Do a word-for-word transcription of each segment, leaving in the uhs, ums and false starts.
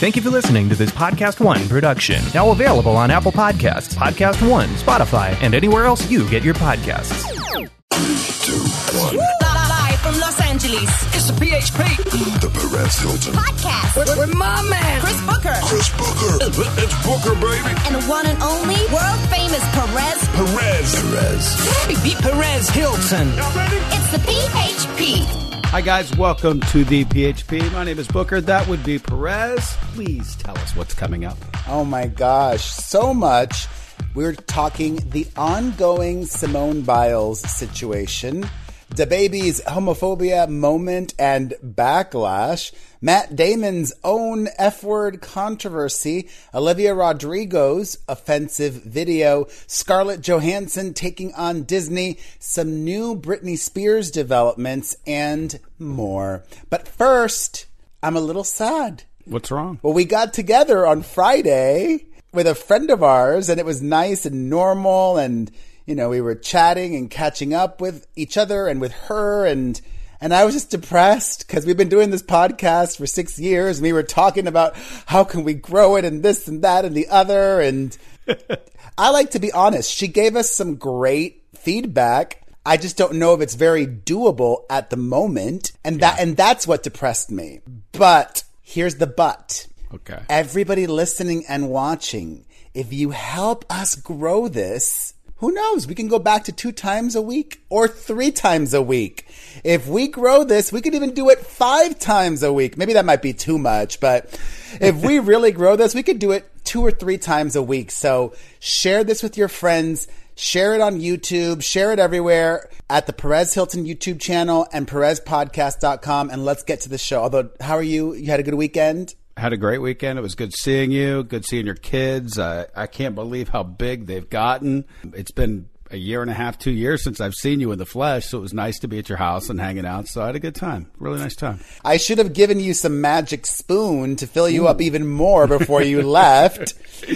Thank you for listening to this Podcast One production. Now available on Apple Podcasts, Podcast One, Spotify, and anywhere else you get your podcasts. Three, two, one. Live from Los Angeles, it's the P H P. The Perez Hilton Podcast with, with my man, Chris Booker. Chris Booker. It's Booker, baby. And the one and only world-famous Perez. Perez. Perez. Perez Hilton. Y'all ready? It's the P H P. Hi, guys. Welcome to the P H P. My name is Booker. That would be Perez. Please tell us what's coming up. Oh, my gosh. So much. We're talking the ongoing Simone Biles situation, DaBaby's homophobia moment and backlash, Matt Damon's own F-word controversy, Olivia Rodrigo's offensive video, Scarlett Johansson taking on Disney, some new Britney Spears developments, and more. But first, I'm a little sad. What's wrong? Well, we got together on Friday with a friend of ours, and it was nice and normal, and you know, we were chatting and catching up with each other and with her, and and I was just depressed because we've been doing this podcast for six years, and we were talking about how can we grow it and this and that and the other, and I like to be honest. She gave us some great feedback. I just don't know if it's very doable at the moment, and that yeah. and that's what depressed me. But here's the but. Okay. Everybody listening and watching, if you help us grow this, who knows? We can go back to two times a week or three times a week. If we grow this, we could even do it five times a week. Maybe that might be too much, but if we really grow this, we could do it two or three times a week. So share this with your friends. Share it on YouTube. Share it everywhere at the Perez Hilton YouTube channel and Perez Podcast dot com. And let's get to the show. Although, how are you? You had a good weekend? Had a great weekend. It was good seeing you. Good seeing your kids. Uh, I can't believe how big they've gotten. It's been a year and a half, two years since I've seen you in the flesh. So it was nice to be at your house and hanging out. So I had a good time. Really nice time. I should have given you some magic spoon to fill you Ooh. up even more before you left.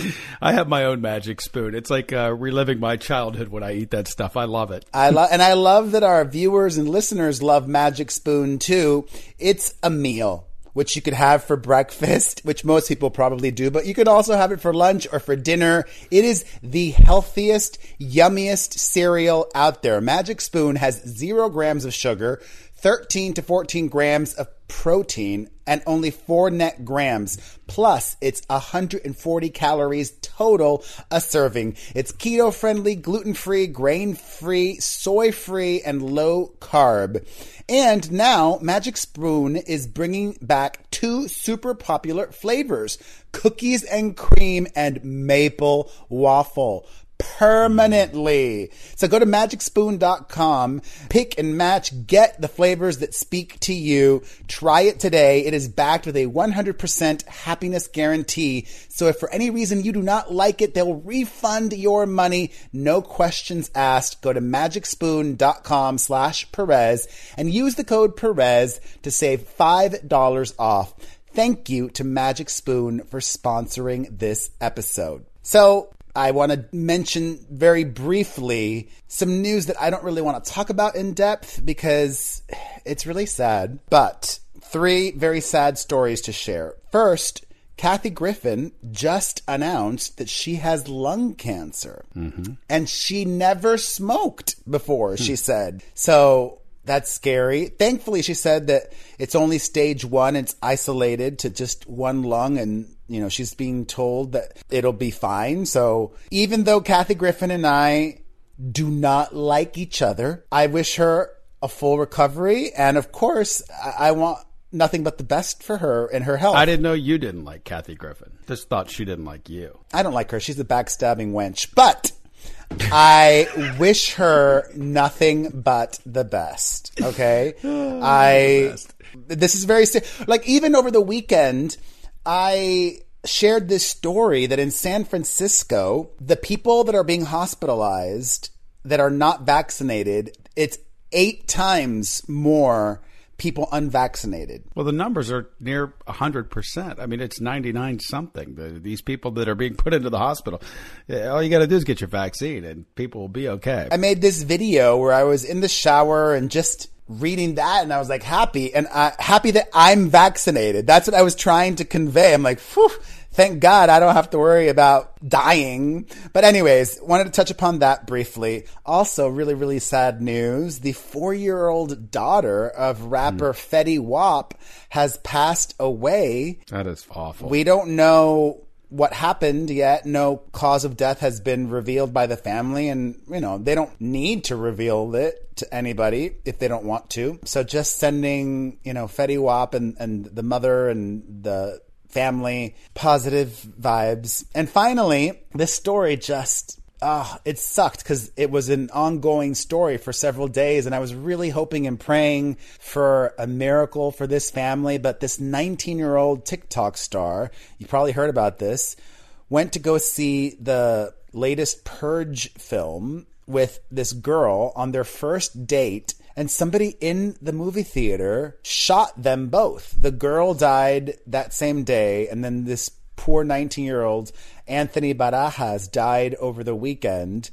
I have my own magic spoon. It's like uh, reliving my childhood when I eat that stuff. I love it. I love, and I love that our viewers and listeners love Magic Spoon too. It's a meal which you could have for breakfast, which most people probably do, but you could also have it for lunch or for dinner. It is the healthiest, yummiest cereal out there. Magic Spoon has zero grams of sugar, thirteen to fourteen grams of protein, and only four net grams. Plus, it's one hundred forty calories total a serving. It's keto-friendly, gluten-free, grain-free, soy-free, and low-carb. And now, Magic Spoon is bringing back two super popular flavors, cookies and cream and maple waffle. Permanently. So go to magic spoon dot com, pick and match, get the flavors that speak to you. Try it today. It is backed with a one hundred percent happiness guarantee. So if for any reason you do not like it, they'll refund your money. No questions asked. Go to magic spoon dot com slash Perez and use the code Perez to save five dollars off. Thank you to Magic Spoon for sponsoring this episode. So I want to mention very briefly some news that I don't really want to talk about in depth because it's really sad. But three very sad stories to share. First, Kathy Griffin just announced that she has lung cancer. Mm-hmm. And she never smoked before, she said. So that's scary. Thankfully, she said that it's only stage one. It's isolated to just one lung, and you know, she's being told that it'll be fine. So even though Kathy Griffin and I do not like each other, I wish her a full recovery. And of course, I, I want nothing but the best for her and her health. I didn't know you didn't like Kathy Griffin. Just thought she didn't like you. I don't like her. She's a backstabbing wench. But I wish her nothing but the best. Okay? Oh, I, best. This is very, like, even over the weekend, I shared this story that in San Francisco, the people that are being hospitalized that are not vaccinated, it's eight times more people unvaccinated. Well, the numbers are near one hundred percent. I mean, it's ninety-nine something. The, these people that are being put into the hospital, all you got to do is get your vaccine and people will be okay. I made this video where I was in the shower and just reading that and I was like happy and uh, happy that I'm vaccinated. That's what I was trying to convey. I'm like, phew, thank God I don't have to worry about dying. But anyways, wanted to touch upon that briefly. Also, really, really sad news. The four-year-old daughter of rapper mm. Fetty Wap has passed away. That is awful. We don't know what happened yet. No cause of death has been revealed by the family, and you know they don't need to reveal it to anybody if they don't want to. So just sending you know Fetty Wap and, and the mother and the family positive vibes. And finally, this story just ah, it sucked because it was an ongoing story for several days, and I was really hoping and praying for a miracle for this family. But this nineteen-year-old TikTok star, you probably heard about this, went to go see the latest Purge film with this girl on their first date, and somebody in the movie theater shot them both. The girl died that same day, and then this poor nineteen-year-old Anthony Barajas died over the weekend.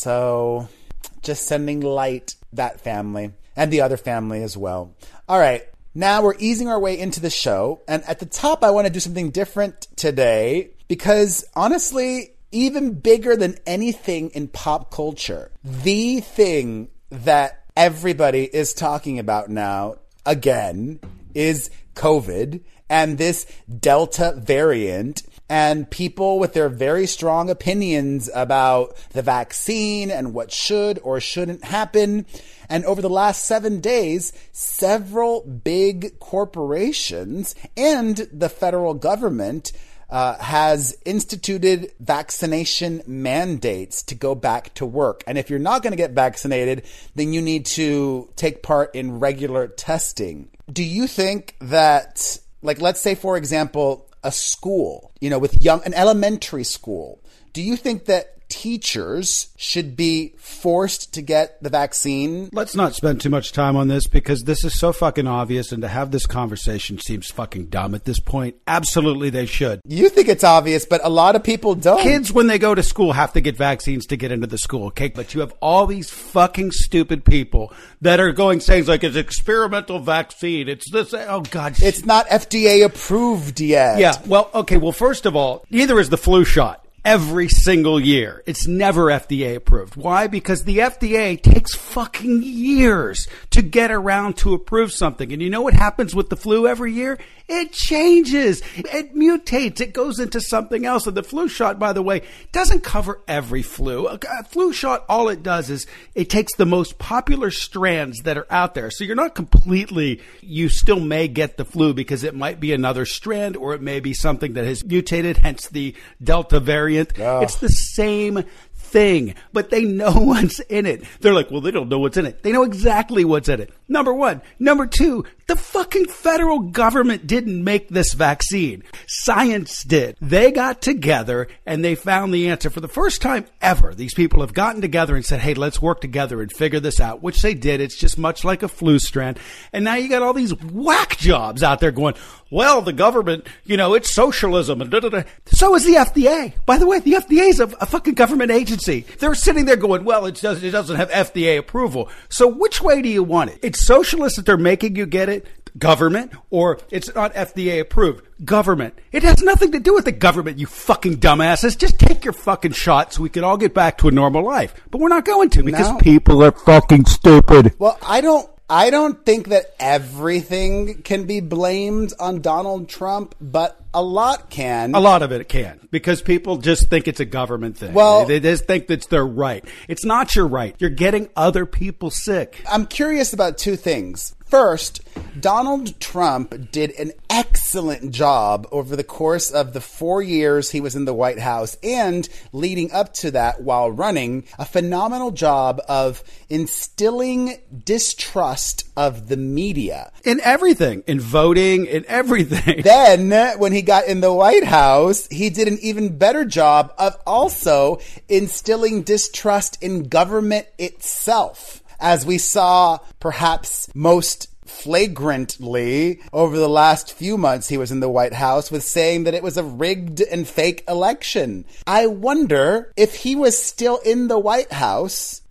So just sending light that family and the other family as well. All right. Now we're easing our way into the show. And at the top, I want to do something different today because honestly, even bigger than anything in pop culture, the thing that everybody is talking about now again is COVID and this Delta variant. And people with their very strong opinions about the vaccine and what should or shouldn't happen. And over the last seven days, several big corporations and the federal government uh, has instituted vaccination mandates to go back to work. And if you're not going to get vaccinated, then you need to take part in regular testing. Do you think that, like, let's say, for example, a school, you know, with young, an elementary school, do you think that teachers should be forced to get the vaccine? Let's not spend too much time on this because this is so fucking obvious, and to have this conversation seems fucking dumb at this point. Absolutely they should. You think it's obvious, but a lot of people don't. Kids, when they go to school, have to get vaccines to get into the school, okay? But you have all these fucking stupid people that are going things like, it's experimental vaccine, it's this, oh God. It's not F D A approved yet. Yeah, well, okay, well, first of all, neither is the flu shot. Every single year. It's never F D A approved. Why? Because the F D A takes fucking years to get around to approve something. And you know what happens with the flu every year? It changes. It mutates. It goes into something else. And the flu shot, by the way, doesn't cover every flu. A flu shot, all it does is it takes the most popular strands that are out there. So you're not completely, you still may get the flu because it might be another strand or it may be something that has mutated, hence the Delta variant. Oh. It's the same thing, but they know what's in it. They're like, well, they don't know what's in it. They know exactly what's in it. Number one. Number two, the fucking federal government didn't make this vaccine. Science did. They got together and they found the answer. For the first time ever, these people have gotten together and said, hey, let's work together and figure this out, which they did. It's just much like a flu strand. And now you got all these whack jobs out there going, well, the government, you know, it's socialism. And da, da, da. So is the F D A. By the way, the F D A is a, a fucking government agency. They're sitting there going, well, it, does, it doesn't have F D A approval. So which way do you want it? It's socialist that they're making you get it, government, or it's not F D A approved, government. It has nothing to do with the government, you fucking dumbasses. Just take your fucking shot so we can all get back to a normal life. But we're not going to because no. people are fucking stupid. Well, I don't I don't think that everything can be blamed on Donald Trump, but a lot can. A lot of it can, because people just think it's a government thing. Well, they, they just think that's their right. It's not your right. You're getting other people sick. I'm curious about two things. First, Donald Trump did an excellent job over the course of the four years he was in the White House and leading up to that while running, a phenomenal job of instilling distrust of the media. In everything. In voting, in everything. Then, when he got in the White House, he did an even better job of also instilling distrust in government itself, as we saw perhaps most flagrantly over the last few months he was in the White House with saying that it was a rigged and fake election. I wonder if he was still in the White House, if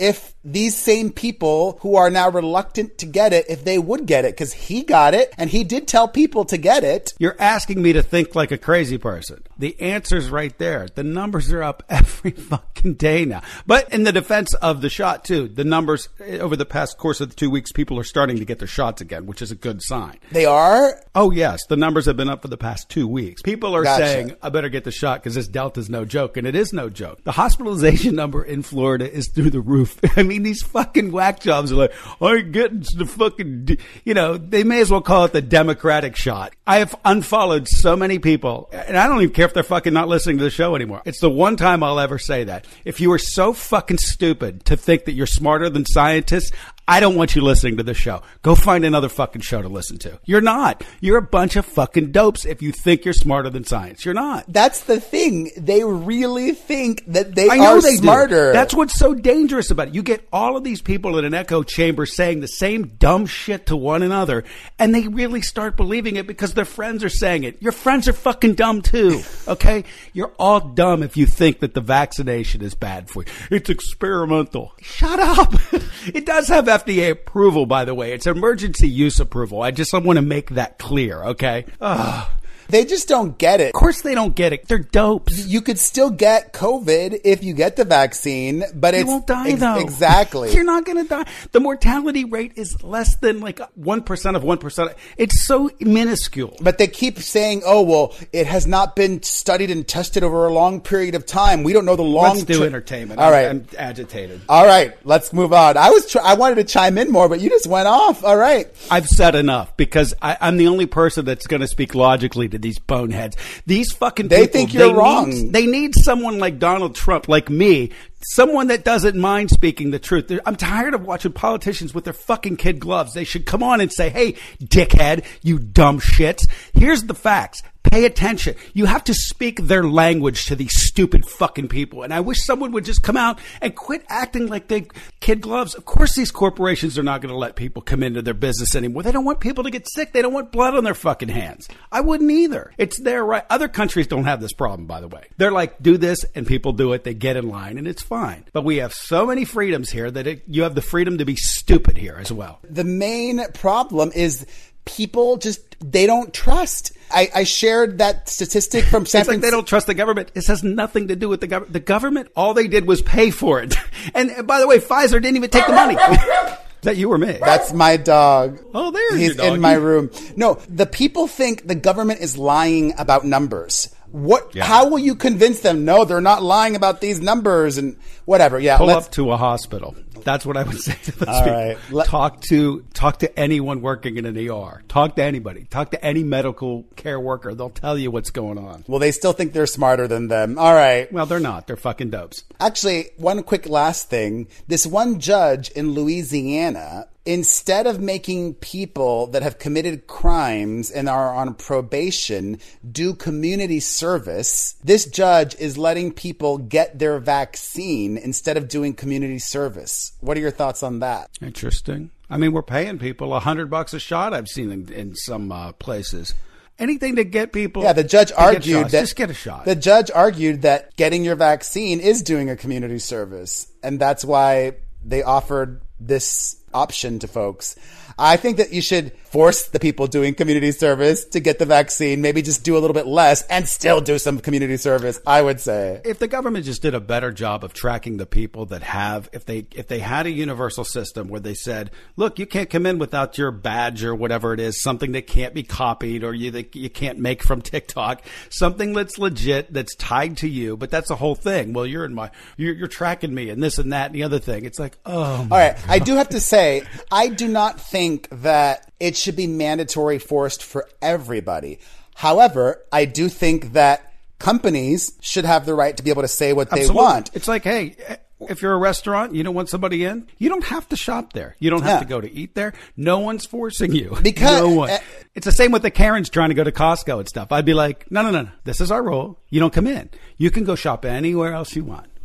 these same people who are now reluctant to get it if they would get it, because he got it and he did tell people to get it. You're asking me to think like a crazy person. The answer's right there. The numbers are up every fucking day now. But in the defense of the shot, too, the numbers over the past course of the two weeks, people are starting to get their shots again, which is a good sign. They are? Oh, yes. The numbers have been up for the past two weeks. People are Gotcha. saying, I better get the shot because this Delta's no joke. And it is no joke. The hospitalization number in Florida is through the roof. I mean, these fucking whack jobs are like, I ain't getting the fucking, you know, they may as well call it the Democratic shot. I have unfollowed so many people, and I don't even care if they're fucking not listening to the show anymore. It's the one time I'll ever say that. If you are so fucking stupid to think that you're smarter than scientists, I don't want you listening to the show. Go find another fucking show to listen to. You're not. You're a bunch of fucking dopes if you think you're smarter than science. You're not. That's the thing. They really think that they I know are they smarter. Do. That's what's so dangerous about it. You get all of these people in an echo chamber saying the same dumb shit to one another, and they really start believing it because their friends are saying it. Your friends are fucking dumb too, okay? You're all dumb if you think that the vaccination is bad for you. It's experimental. Shut up. It does have F D A approval, by the way. It's emergency use approval. I just want to make that clear, okay? Ugh. They just don't get it. Of course they don't get it. They're dopes. You could still get COVID if you get the vaccine, but You it's won't die, ex- though. Exactly. You're not going to die. The mortality rate is less than like one percent of one percent. It's so minuscule. But they keep saying, oh, well, it has not been studied and tested over a long period of time. We don't know the long Let's do ter- entertainment. All right. I'm, I'm agitated. All right. Let's move on. I was tr- I wanted to chime in more, but you just went off. All right. I've said enough because I, I'm the only person that's going to speak logically to these boneheads. These fucking They people, think you're they wrong. Need, they need someone like Donald Trump, like me, someone that doesn't mind speaking the truth. They're, I'm tired of watching politicians with their fucking kid gloves. They should come on and say, hey, dickhead, you dumb shits. Here's the facts. Pay attention. You have to speak their language to these stupid fucking people. And I wish someone would just come out and quit acting like they kid gloves. Of course, these corporations are not going to let people come into their business anymore. They don't want people to get sick. They don't want blood on their fucking hands. I wouldn't either. It's their right. Other countries don't have this problem, by the way. They're like, do this and people do it. They get in line and it's fine. But we have so many freedoms here that it, you have the freedom to be stupid here as well. The main problem is people just, they don't trust. I, I shared that statistic from San It's like they don't trust the government. This has nothing to do with the government. The government, all they did was pay for it. And, and by the way, Pfizer didn't even take the money. Is that you or me? That's my dog. Oh, there's He's your dog. in my room. No, the people think the government is lying about numbers. What? Yeah. How will you convince them? No, they're not lying about these numbers and whatever. Yeah, Pull let's, up to a hospital. That's what I would say to those All people. right. Let- talk to talk to anyone working in an E R. Talk to anybody. Talk to any medical care worker. They'll tell you what's going on. Well, they still think they're smarter than them. All right. Well, they're not. They're fucking dopes. Actually, one quick last thing. This one judge in Louisiana, instead of making people that have committed crimes and are on probation do community service, this judge is letting people get their vaccine instead of doing community service. What are your thoughts on that? Interesting. I mean, we're paying people a hundred bucks a shot. I've seen in, in some uh, places. Anything to get people. Yeah, the judge to get argued shots. that Just get a shot. The judge argued that getting your vaccine is doing a community service, and that's why they offered this option to folks. I think that you should force the people doing community service to get the vaccine, maybe just do a little bit less and still do some community service, I would say. If the government just did a better job of tracking the people that have, if they if they had a universal system where they said, look, you can't come in without your badge or whatever it is, something that can't be copied or you that you can't make from TikTok, something that's legit, that's tied to you, but that's the whole thing. Well, you're in my, you're, you're tracking me and this and that and the other thing. It's like, oh. All right. I do have to say, I do not think that it should be mandatory forced for everybody. However, I do think that companies should have the right to be able to say what Absolutely. they want. It's like, hey, if you're a restaurant, you don't want somebody in, you don't have to shop there. You don't have Yeah. to go to eat there. No one's forcing you. Because- no one. uh, It's the same with the Karens trying to go to Costco and stuff. I'd be like, no, no, no, no. This is our rule. You don't come in. You can go shop anywhere else you want.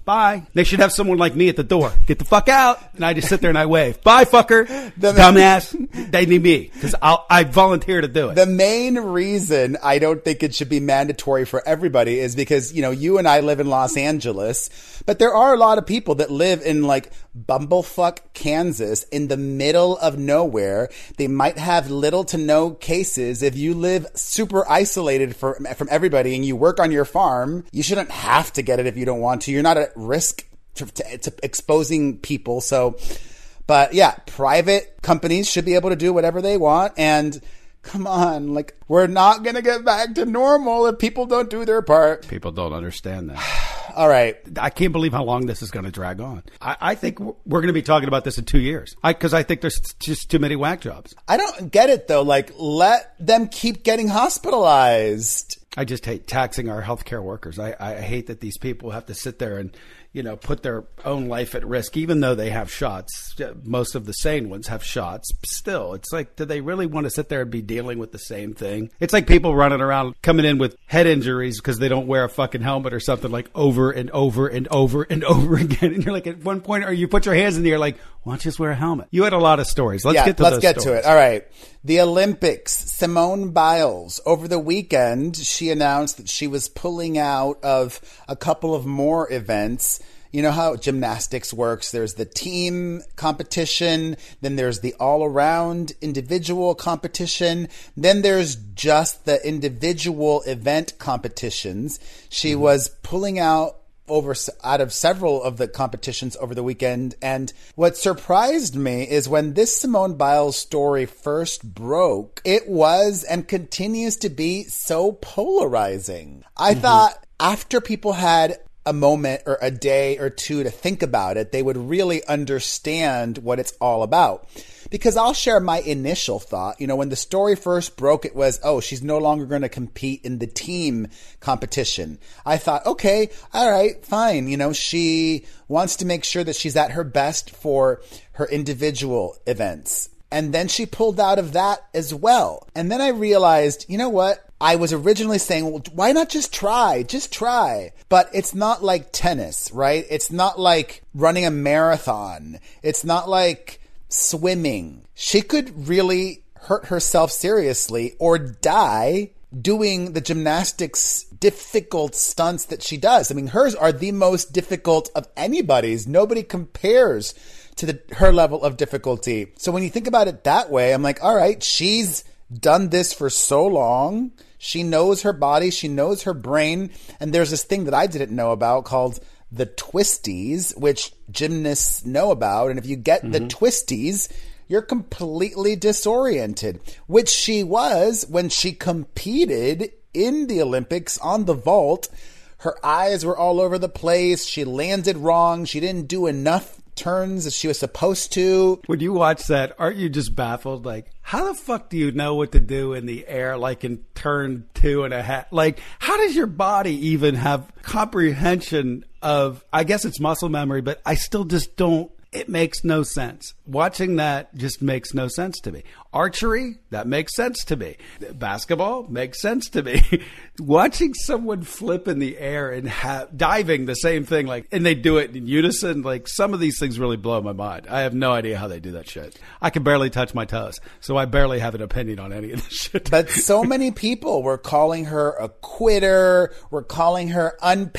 Bye. They should have someone like me at the door. Get the fuck out. And I just sit there and I wave. Bye, fucker. The dumbass. They need me because I volunteer to do it. The main reason I don't think it should be mandatory for everybody is because, you know, you and I live in Los Angeles, but there are a lot of people that live in like bumblefuck Kansas in the middle of nowhere. They might have little to no cases. If you live super isolated for, from everybody and you work on your farm, you shouldn't have to get it if you don't want to. You're not at risk to, to, to exposing people. So, but yeah, private companies should be able to do whatever they want. And come on, like, we're not going to get back to normal if people don't do their part. People don't understand that. All right. I can't believe how long this is going to drag on. I, I think we're going to be talking about this in two years because I, I think there's just too many whack jobs. I don't get it, though. Like, let them keep getting hospitalized. I just hate taxing our healthcare workers. I, I hate that these people have to sit there and, you know, put their own life at risk, even though they have shots. Most of the sane ones have shots. Still, it's like, do they really want to sit there and be dealing with the same thing? It's like people running around coming in with head injuries because they don't wear a fucking helmet or something, like over and over and over and over again. And you're like, at one point, or you put your hands in the air like, why don't you just wear a helmet? You had a lot of stories. Let's yeah, get to let's those get stories. to it. All right. The Olympics. Simone Biles. Over the weekend, she announced that she was pulling out of a couple of more events. You know how gymnastics works. There's the team competition. Then there's the all-around individual competition. Then there's just the individual event competitions. She mm-hmm. was pulling out over out of several of the competitions over the weekend. And what surprised me is when this Simone Biles story first broke, it was and continues to be so polarizing. I mm-hmm. thought after people had a moment or a day or two to think about it, they would really understand what it's all about. Because I'll share my initial thought. You know, when the story first broke, it was, oh, she's no longer going to compete in the team competition. I thought, okay, all right, fine. You know, she wants to make sure that she's at her best for her individual events. And then she pulled out of that as well. And then I realized, you know what? I was originally saying, well, why not just try? Just try. But it's not like tennis, right? It's not like running a marathon. It's not like swimming. She could really hurt herself seriously or die doing the gymnastics difficult stunts that she does. I mean, hers are the most difficult of anybody's. Nobody compares to the, her level of difficulty. So when you think about it that way, I'm like, all right, she's done this for so long. She knows her body. She knows her brain. And there's this thing that I didn't know about called the twisties, which gymnasts know about. And if you get mm-hmm. the twisties, you're completely disoriented, which she was when she competed in the Olympics on the vault. Her eyes were all over the place. She landed wrong. She didn't do enough turns as she was supposed to. When you watch that, aren't you just baffled? Like, how the fuck do you know what to do in the air, like in turn two and a half? Like, how does your body even have comprehension of, I guess it's muscle memory, but I still just don't. It makes no sense. Watching that just makes no sense to me. Archery, that makes sense to me. Basketball makes sense to me. Watching someone flip in the air and have diving, the same thing, like, and they do it in unison. Like, some of these things really blow my mind. I have no idea how they do that shit. I can barely touch my toes, so I barely have an opinion on any of this shit. But so many people were calling her a quitter. Were calling her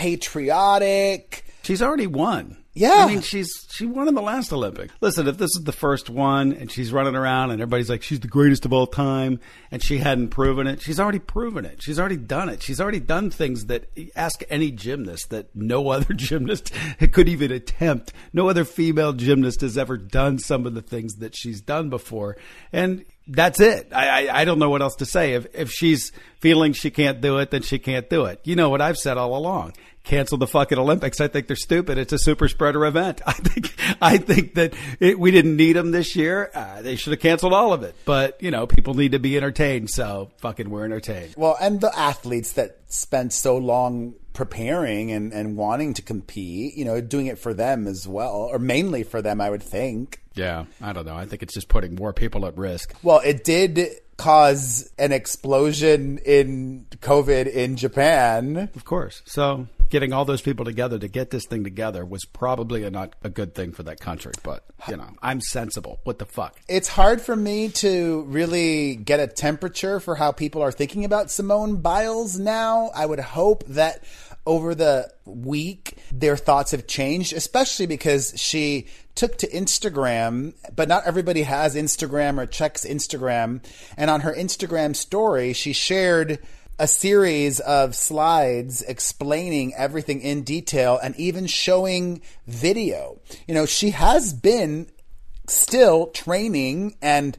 unpatriotic. She's already won. Yeah. I mean, she's she won in the last Olympic. Listen, if this is the first one and she's running around and everybody's like, she's the greatest of all time, and she hadn't proven it, she's already proven it. She's already done it. She's already done things that, ask any gymnast, that no other gymnast could even attempt. No other female gymnast has ever done some of the things that she's done before. And that's it. I, I, I don't know what else to say. If, if she's feeling she can't do it, then she can't do it. You know what I've said all along. Cancel the fucking Olympics. I think they're stupid. It's a super spreader event. I think I think that it, we didn't need them this year. Uh, they should have canceled all of it. But, you know, people need to be entertained. So fucking we're entertained. Well, and the athletes that spent so long preparing and, and wanting to compete, you know, doing it for them as well, or mainly for them, I would think. Yeah, I don't know. I think it's just putting more people at risk. Well, it did cause an explosion in COVID in Japan. Of course. So getting all those people together to get this thing together was probably a, not a good thing for that country. But, you know, I'm sensible. What the fuck? It's hard for me to really get a temperature for how people are thinking about Simone Biles now. I would hope that over the week, their thoughts have changed, especially because she took to Instagram, but not everybody has Instagram or checks Instagram. And on her Instagram story, she shared a series of slides explaining everything in detail and even showing video. You know, she has been still training and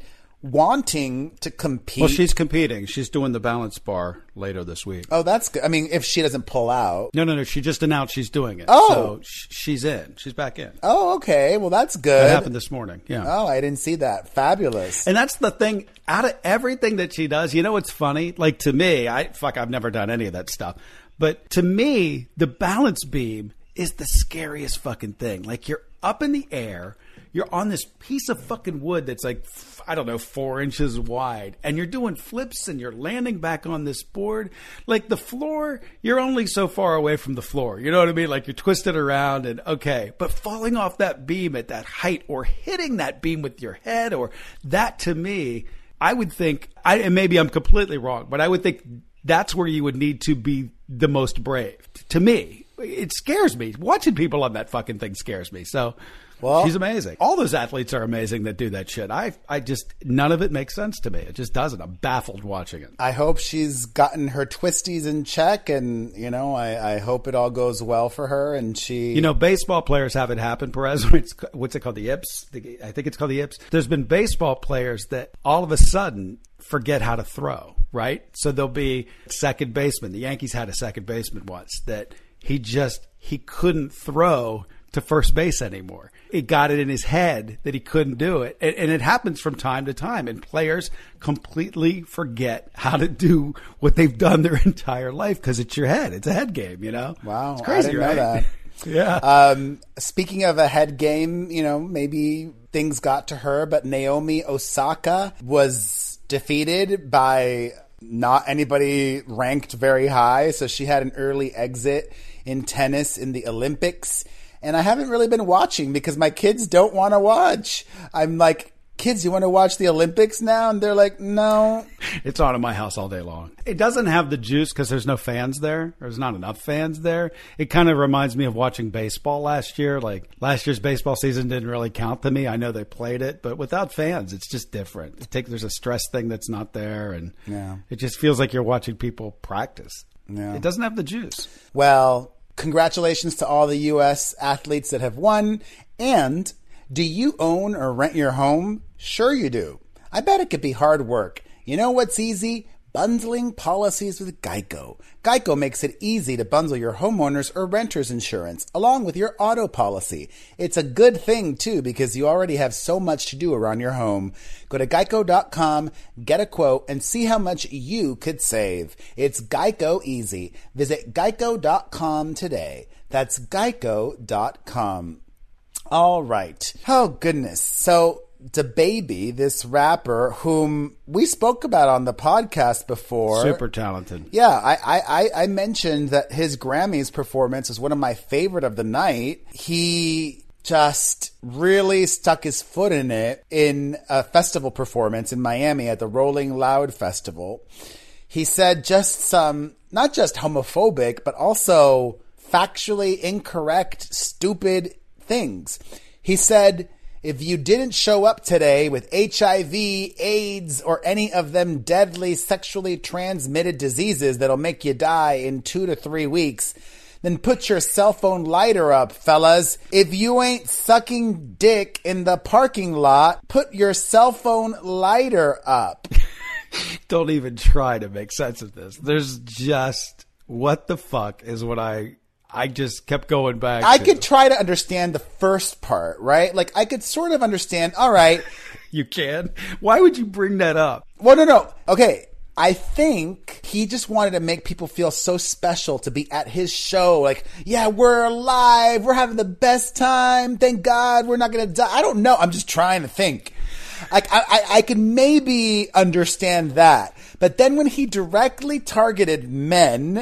wanting to compete. Well, she's competing. She's doing the balance bar later this week. Oh, that's good. I mean, if she doesn't pull out. No, no, no. She just announced she's doing it. Oh. So sh- she's in. She's back in. Oh, okay. Well, that's good. That happened this morning. Yeah. Oh, I didn't see that. Fabulous. And that's the thing. Out of everything that she does, you know what's funny? Like, to me, I fuck, I've never done any of that stuff. But to me, the balance beam is the scariest fucking thing. Like, you're up in the air. You're on this piece of fucking wood that's like, I don't know, four inches wide. And you're doing flips and you're landing back on this board. Like the floor, you're only so far away from the floor. You know what I mean? Like you're twisted around and okay. But falling off that beam at that height or hitting that beam with your head or that to me, I would think, I, and maybe I'm completely wrong, but I would think that's where you would need to be the most brave. To me, it scares me. Watching people on that fucking thing scares me. So... Well, she's amazing. All those athletes are amazing that do that shit. I I just, none of it makes sense to me. It just doesn't. I'm baffled watching it. I hope she's gotten her twisties in check and, you know, I, I hope it all goes well for her and she... You know, baseball players have it happen, Perez. It's, what's it called? The yips? The, I think it's called the yips. There's been baseball players that all of a sudden forget how to throw, right? So there'll be second baseman. The Yankees had a second baseman once that he just, he couldn't throw to first base anymore. It got it in his head that he couldn't do it. And, and it happens from time to time. And players completely forget how to do what they've done their entire life because it's your head. It's a head game, you know? Wow. It's crazy, I didn't right? know that. Yeah. Um, speaking of a head game, you know, maybe things got to her, but Naomi Osaka was defeated by not anybody ranked very high. So she had an early exit in tennis in the Olympics. And I haven't really been watching because my kids don't want to watch. I'm like, kids, you want to watch the Olympics now? And they're like, no. It's on in my house all day long. It doesn't have the juice because there's no fans there. There's not enough fans there. It kind of reminds me of watching baseball last year. Like last year's baseball season didn't really count to me. I know they played it, but without fans, it's just different. It take, there's a stress thing that's not there. And yeah. It just feels like you're watching people practice. Yeah. It doesn't have the juice. Well, congratulations to all the U S athletes that have won. And do you own or rent your home? Sure you do. I bet it could be hard work. You know what's easy? Bundling policies with Geico. Geico makes it easy to bundle your homeowners or renters insurance along with your auto policy. It's a good thing, too, because you already have so much to do around your home. Go to geico dot com, get a quote, and see how much you could save. It's Geico easy. Visit geico dot com today. That's geico dot com. All right. Oh, goodness. So... DaBaby, this rapper whom we spoke about on the podcast before. Super talented. Yeah, I, I, I mentioned that his Grammys performance was one of my favorite of the night. He just really stuck his foot in it in a festival performance in Miami at the Rolling Loud Festival. He said just some, not just homophobic, but also factually incorrect, stupid things. He said... If you didn't show up today with H I V, AIDS, or any of them deadly sexually transmitted diseases that'll make you die in two to three weeks, then put your cell phone lighter up, fellas. If you ain't sucking dick in the parking lot, put your cell phone lighter up. Don't even try to make sense of this. There's just, what the fuck is what I... I just kept going back. I to. could try to understand the first part, right? Like, I could sort of understand, all right. You can? Why would you bring that up? Well, no, no. Okay. I think he just wanted to make people feel so special to be at his show. Like, yeah, we're alive. We're having the best time. Thank God we're not going to die. I don't know. I'm just trying to think. Like, I, I, I can maybe understand that. But then when he directly targeted men...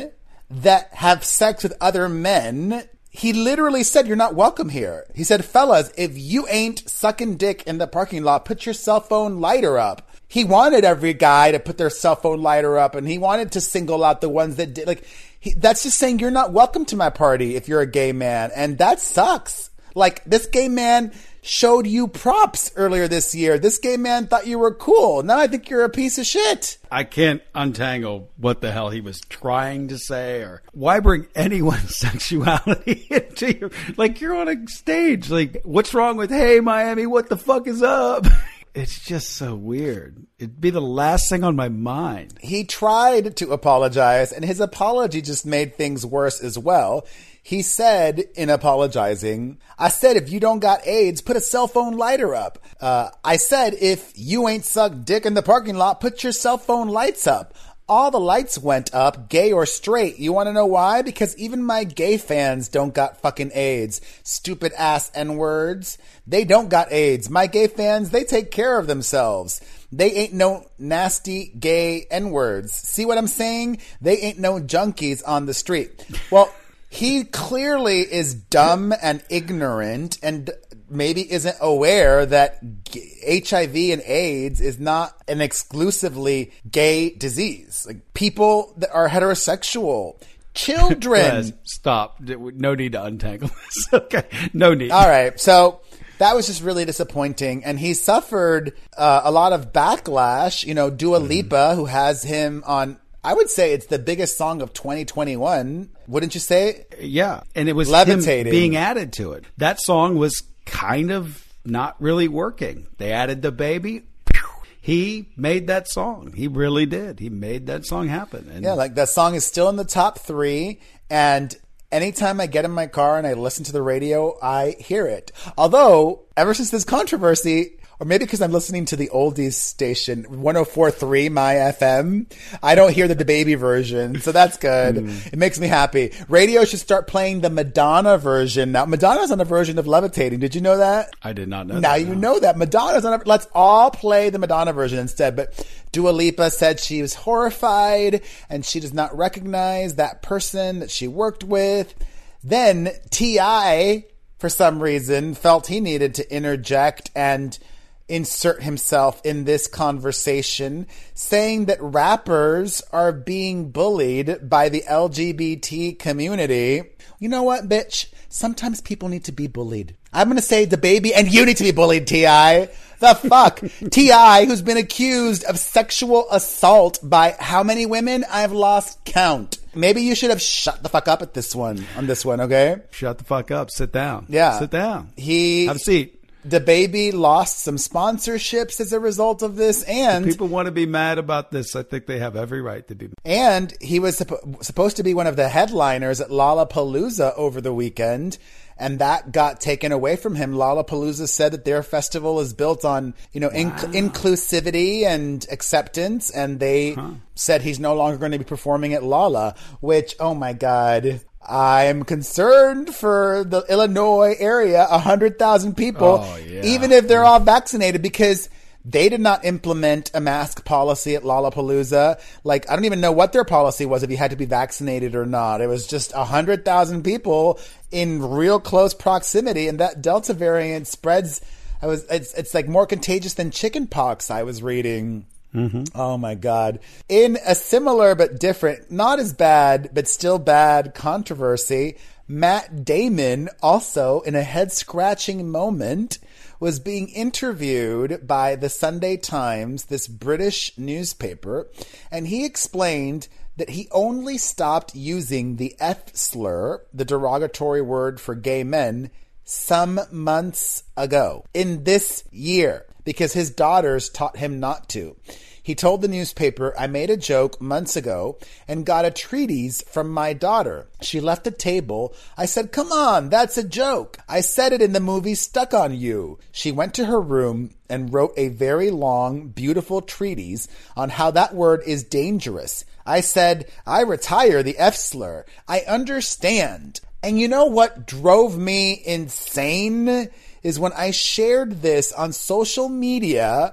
that have sex with other men, he literally said, you're not welcome here. He said, fellas, if you ain't sucking dick in the parking lot, put your cell phone lighter up. He wanted every guy to put their cell phone lighter up, and he wanted to single out the ones that did. Like, he, that's just saying you're not welcome to my party if you're a gay man. And that sucks. Like, this gay man showed you props earlier this year. This gay man thought you were cool. Now I think you're a piece of shit. I can't untangle what the hell he was trying to say, or why bring anyone's sexuality into your, like, you're on a stage. Like, what's wrong with, hey, Miami, what the fuck is up? It's just so weird. It'd be the last thing on my mind. He tried to apologize, and his apology just made things worse as well. He said, in apologizing, I said, if you don't got AIDS, put a cell phone lighter up. Uh, I said, if you ain't sucked dick in the parking lot, put your cell phone lights up. All the lights went up, gay or straight. You want to know why? Because even my gay fans don't got fucking AIDS. Stupid ass N-words. They don't got AIDS. My gay fans, they take care of themselves. They ain't no nasty gay N-words. See what I'm saying? They ain't no junkies on the street. Well, he clearly is dumb and ignorant and maybe isn't aware that H I V and AIDS is not an exclusively gay disease. Like, people that are heterosexual, children. Stop. No need to untangle this. Okay. No need. All right. So that was just really disappointing. And he suffered uh, a lot of backlash. You know, Dua Lipa, mm. who has him on, I would say it's the biggest song of twenty twenty-one. Wouldn't you say? Yeah. And it was Levitating. Him being added to it. That song was kind of not really working. They added the baby. He made that song. He really did. He made that song happen. And yeah, like that song is still in the top three. And anytime I get in my car and I listen to the radio, I hear it. Although, ever since this controversy, or maybe because I'm listening to the oldies station, one oh four point three My F M, I don't hear the, the baby version, so that's good. Mm. It makes me happy. Radio should start playing the Madonna version. Now, Madonna's on a version of Levitating. Did you know that? I did not know now that. Now you no. know that. Madonna's on a... Let's all play the Madonna version instead. But Dua Lipa said she was horrified and she does not recognize that person that she worked with. Then T I, for some reason, felt he needed to interject and insert himself in this conversation, saying that rappers are being bullied by the L G B T community. You know what, bitch? Sometimes people need to be bullied. I'm going to say the baby, and you need to be bullied, T I The fuck? T I, who's been accused of sexual assault by how many women? I've lost count. Maybe you should have shut the fuck up at this one, on this one, okay? Shut the fuck up. Sit down. Yeah. Sit down. He... Have a seat. The baby lost some sponsorships as a result of this, and if people want to be mad about this, I think they have every right to be mad. And he was suppo- supposed to be one of the headliners at Lollapalooza over the weekend, and that got taken away from him. Lollapalooza said that their festival is built on, you know, wow. inc- inclusivity and acceptance, and they huh. said he's no longer going to be performing at Lolla, which, oh my God... I'm concerned for the Illinois area, one hundred thousand people, oh, yeah. even if they're all vaccinated, because they did not implement a mask policy at Lollapalooza. Like, I don't even know what their policy was, if you had to be vaccinated or not. It was just one hundred thousand people in real close proximity, and that Delta variant spreads. I was it's it's like more contagious than chickenpox, I was reading. Mm-hmm. Oh my God. In a similar but different, not as bad, but still bad controversy, Matt Damon, also in a head-scratching moment, was being interviewed by the Sunday Times, this British newspaper, and he explained that he only stopped using the F slur, the derogatory word for gay men, some months ago, in this year, because his daughters taught him not to. He told the newspaper, I made a joke months ago and got a treatise from my daughter. She left the table. I said, come on, that's a joke. I said it in the movie Stuck on You. She went to her room and wrote a very long, beautiful treatise on how that word is dangerous. I said, I retire the F slur. I understand. And you know what drove me insane is when I shared this on social media,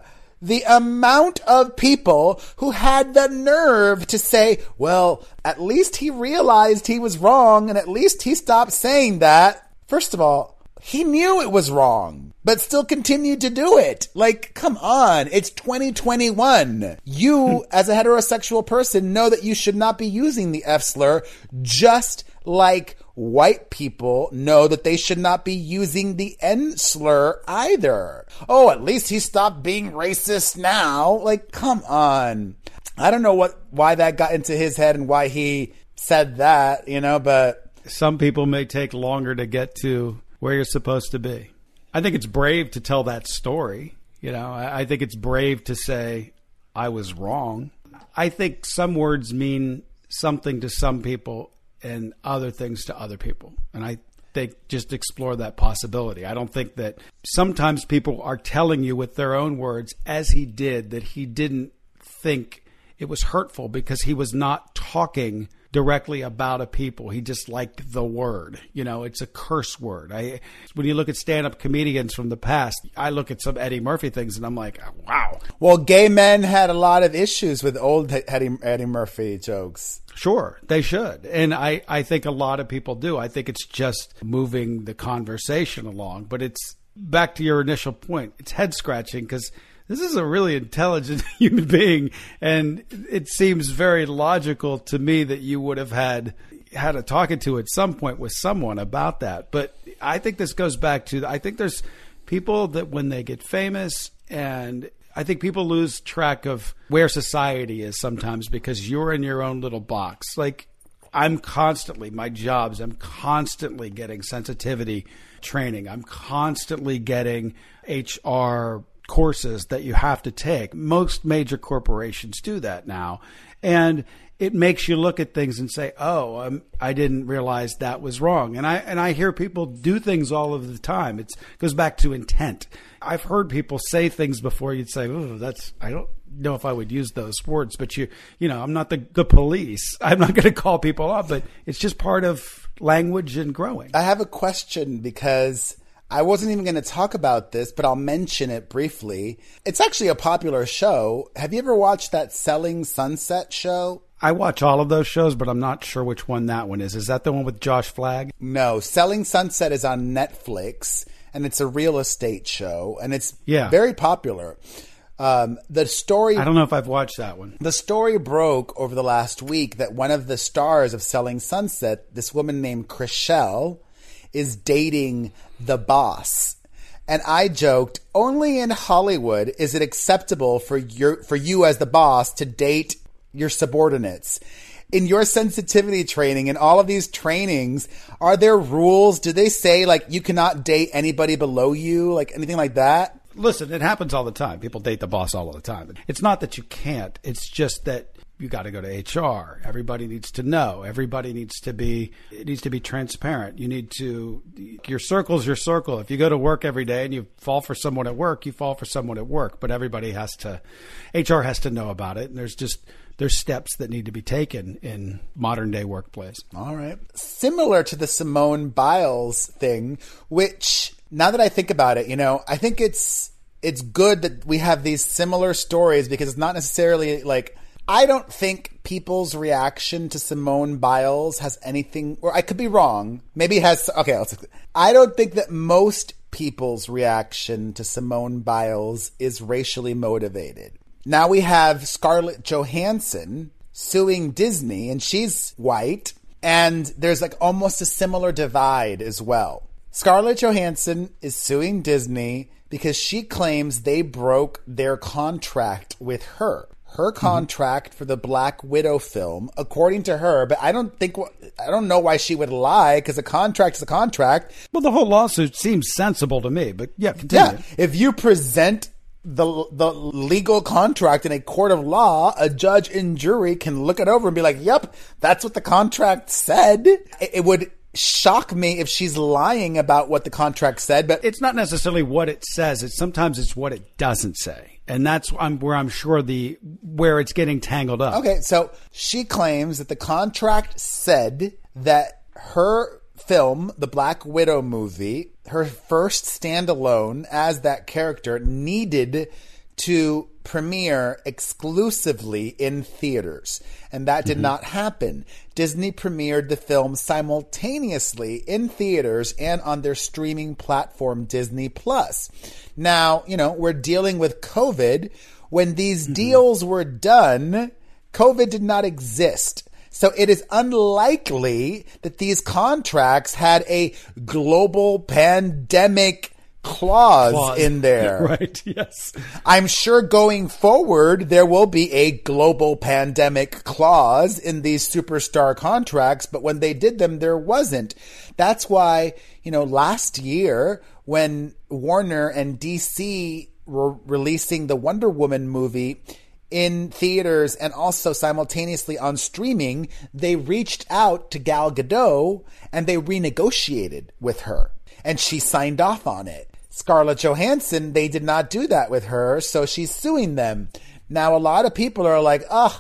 the amount of people who had the nerve to say, well, at least he realized he was wrong and at least he stopped saying that. First of all, he knew it was wrong, but still continued to do it. Like, come on. It's twenty twenty-one. You, as a heterosexual person, know that you should not be using the F slur, just like white people know that they should not be using the N slur either. Oh, at least he stopped being racist now. Like, come on. I don't know what why that got into his head and why he said that, you know, but some people may take longer to get to where you're supposed to be. I think it's brave to tell that story. You know, I, I think it's brave to say, I was wrong. I think some words mean something to some people and other things to other people. And I think just explore that possibility. I don't think that sometimes people are telling you with their own words, as he did, that he didn't think it was hurtful because he was not talking directly about a people. He just liked the word. You know, it's a curse word. I, when you look at stand-up comedians from the past, I look at some Eddie Murphy things and I'm like, wow. Well, gay men had a lot of issues with old Eddie, Eddie Murphy jokes. Sure, they should. And I, I think a lot of people do. I think it's just moving the conversation along. But it's back to your initial point. It's head-scratching because this is a really intelligent human being, and it seems very logical to me that you would have had had a talking to at some point with someone about that. But I think this goes back to, I think there's people that when they get famous, and I think people lose track of where society is sometimes because you're in your own little box. Like, I'm constantly, my jobs, I'm constantly getting sensitivity training. I'm constantly getting H R courses that you have to take. Most major corporations do that now. And it makes you look at things and say, oh, um, I didn't realize that was wrong. And I and I hear people do things all of the time. It goes back to intent. I've heard people say things before you'd say, oh, that's, I don't know if I would use those words, but you, you know, I'm not the, the police. I'm not going to call people up, but it's just part of language and growing. I have a question because I wasn't even going to talk about this, but I'll mention it briefly. It's actually a popular show. Have you ever watched that Selling Sunset show? I watch all of those shows, but I'm not sure which one that one is. Is that the one with Josh Flagg? No, Selling Sunset is on Netflix, and it's a real estate show, and it's yeah. very popular. Um, the story... I don't know if I've watched that one. The story broke over the last week that one of the stars of Selling Sunset, this woman named Chrishell, is dating the boss. And I joked, only in Hollywood is it acceptable for your for you as the boss to date your subordinates. In your sensitivity training and all of these trainings, are there rules? Do they say, like, you cannot date anybody below you? Like, anything like that? Listen, it happens all the time. People date the boss all the time. It's not that you can't. It's just that you got to go to H R. Everybody needs to know. Everybody needs to be, it needs to be transparent. You need to, your circle's your circle. If you go to work every day and you fall for someone at work, you fall for someone at work. But everybody has to, H R has to know about it. And there's just, there's steps that need to be taken in modern day workplace. All right. Similar to the Simone Biles thing, which now that I think about it, you know, I think it's, it's good that we have these similar stories because it's not necessarily like, I don't think people's reaction to Simone Biles has anything, or I could be wrong. Maybe it has, okay, let's, I don't think that most people's reaction to Simone Biles is racially motivated. Now we have Scarlett Johansson suing Disney, and she's white, and there's like almost a similar divide as well. Scarlett Johansson is suing Disney because she claims they broke their contract with her. Her contract mm-hmm. for the Black Widow film, according to her, but I don't think, I don't know why she would lie, because a contract is a contract. Well, the whole lawsuit seems sensible to me, but yeah, continue. Yeah, if you present the the legal contract in a court of law, a judge and jury can look it over and be like, yep, that's what the contract said. It, it would shock me if she's lying about what the contract said, but it's not necessarily what it says. It's sometimes it's what it doesn't say. And that's where I'm sure the where it's getting tangled up. Okay, so she claims that the contract said that her film, the Black Widow movie, her first standalone as that character, needed to premiere exclusively in theaters. And that did mm-hmm. not happen. Disney premiered the film simultaneously in theaters and on their streaming platform, Disney Plus. Now, you know, we're dealing with COVID. When these mm-hmm. deals were done, COVID did not exist. So it is unlikely that these contracts had a global pandemic clause, clause in there. Right, yes. I'm sure going forward, there will be a global pandemic clause in these superstar contracts, but when they did them, there wasn't. That's why, you know, last year when Warner and D C were releasing the Wonder Woman movie in theaters and also simultaneously on streaming, they reached out to Gal Gadot and they renegotiated with her, and she signed off on it. Scarlett Johansson, they did not do that with her, so she's suing them. Now, a lot of people are like, ugh,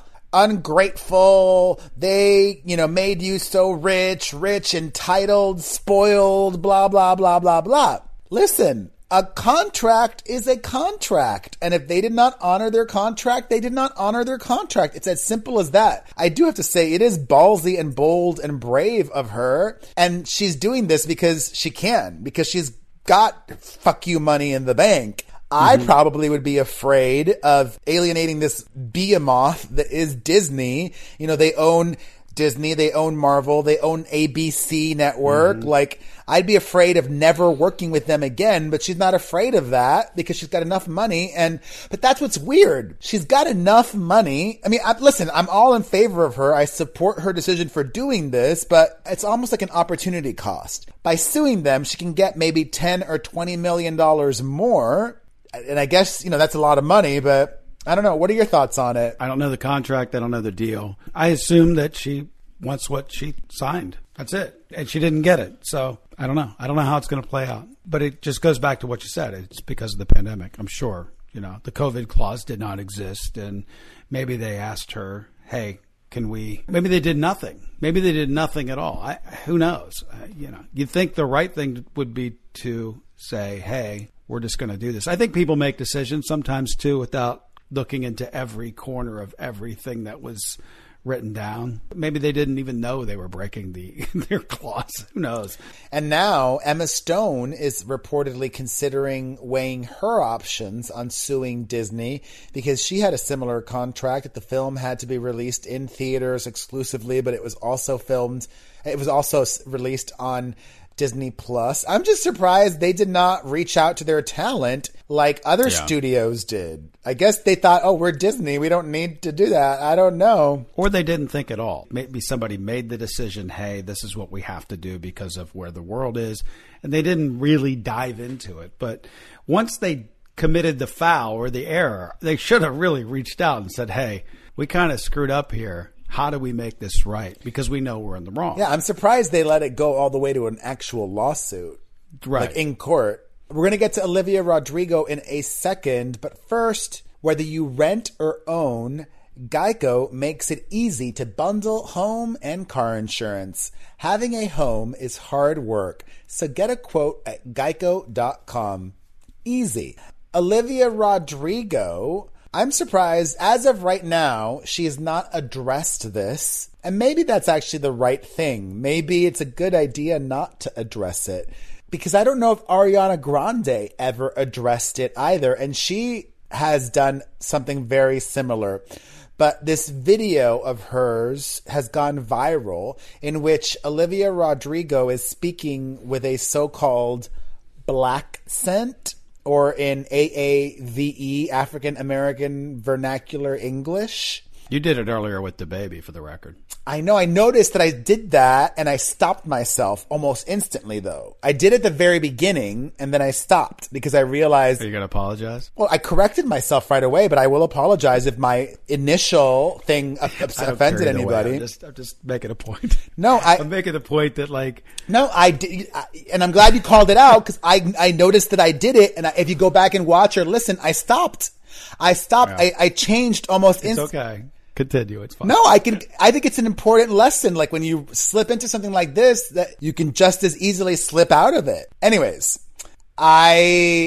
ungrateful. They, you know, made you so rich, rich, entitled, spoiled, blah, blah, blah, blah, blah. Listen, a contract is a contract. And if they did not honor their contract, they did not honor their contract. It's as simple as that. I do have to say it is ballsy and bold and brave of her. And she's doing this because she can, because she's got fuck you money in the bank. I mm-hmm. probably would be afraid of alienating this behemoth that is Disney. You know, they own Disney, they own Marvel, they own A B C network. Mm-hmm. Like, I'd be afraid of never working with them again, but she's not afraid of that because she's got enough money. And, but that's what's weird. She's got enough money. I mean, I, listen, I'm all in favor of her. I support her decision for doing this, but it's almost like an opportunity cost. By suing them, she can get maybe ten or twenty million dollars more. And I guess, you know, that's a lot of money, but I don't know. What are your thoughts on it? I don't know the contract. I don't know the deal. I assume that she wants what she signed. That's it. And she didn't get it. So I don't know. I don't know how it's going to play out. But it just goes back to what you said. It's because of the pandemic, I'm sure. You know, the COVID clause did not exist. And maybe they asked her, hey, can we, maybe they did nothing. Maybe they did nothing at all. I, who knows? Uh, you know, you'd think the right thing would be to say, hey, we're just going to do this. I think people make decisions sometimes too without looking into every corner of everything that was written down. Maybe they didn't even know they were breaking the their clause. Who knows? And now Emma Stone is reportedly considering weighing her options on suing Disney because she had a similar contract that the film had to be released in theaters exclusively, but it was also filmed, it was also released on Disney Plus. I'm just surprised they did not reach out to their talent like other yeah. studios did. I guess they thought, oh, we're Disney, we don't need to do that. I don't know. Or they didn't think at all. Maybe somebody made the decision, hey, this is what we have to do because of where the world is. And they didn't really dive into it. But once they committed the foul or the error, they should have really reached out and said, hey, we kind of screwed up here. How do we make this right? Because we know we're in the wrong. Yeah, I'm surprised they let it go all the way to an actual lawsuit. Right. Like in court. We're going to get to Olivia Rodrigo in a second. But first, whether you rent or own, Geico makes it easy to bundle home and car insurance. Having a home is hard work. So get a quote at geico dot com. Easy. Olivia Rodrigo, I'm surprised, as of right now, she has not addressed this. And maybe that's actually the right thing. Maybe it's a good idea not to address it. Because I don't know if Ariana Grande ever addressed it either. And she has done something very similar. But this video of hers has gone viral in which Olivia Rodrigo is speaking with a so-called black accent, or in A A V E, African American Vernacular English. You did it earlier with the baby, for the record. I know. I noticed that I did that, and I stopped myself almost instantly, though. I did it at the very beginning, and then I stopped because I realized... Are you going to apologize? Well, I corrected myself right away, but I will apologize if my initial thing offended anybody. I'm just, I'm just making a point. No, I... I'm making a point that, like... No, I did, I, and I'm glad you called it out, because I, I noticed that I did it, and I, if you go back and watch or listen, I stopped. I stopped. Yeah. I, I changed almost instantly. Inst- it's okay. Continue. It's fine. No, I can. I think it's an important lesson. Like when you slip into something like this, that you can just as easily slip out of it. Anyways, I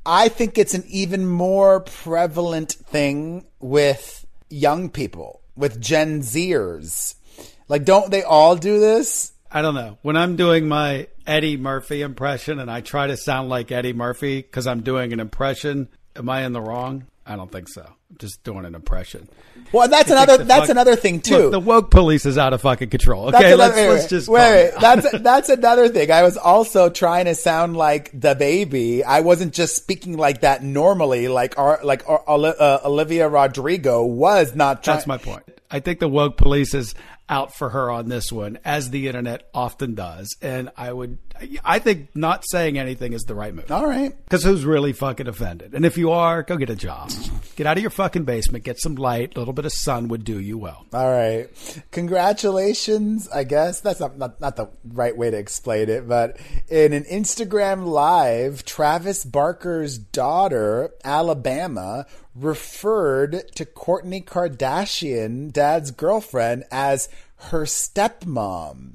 I think it's an even more prevalent thing with young people, with Gen Zers. Like, don't they all do this? I don't know. When I'm doing my Eddie Murphy impression and I try to sound like Eddie Murphy because I'm doing an impression, am I in the wrong? I don't think so. I'm just doing an impression. Well, that's I another. the That's fuck, another thing too. Look, the woke police is out of fucking control. That's Okay, another, let's wait, let's just wait. calm wait. down. That's that's another thing. I was also trying to sound like the baby. I wasn't just speaking like that normally, like our like our, uh, Olivia Rodrigo was not. Try- That's my point. I think the woke police is out for her on this one, as the internet often does. And I would, I think not saying anything is the right move. All right. Because who's really fucking offended? And if you are, go get a job. Get out of your fucking basement, get some light. A little bit of sun would do you well. All right. Congratulations, I guess. That's not, not, not the right way to explain it. But in an Instagram Live, Travis Barker's daughter, Alabama, referred to Kourtney Kardashian, dad's girlfriend, as her stepmom.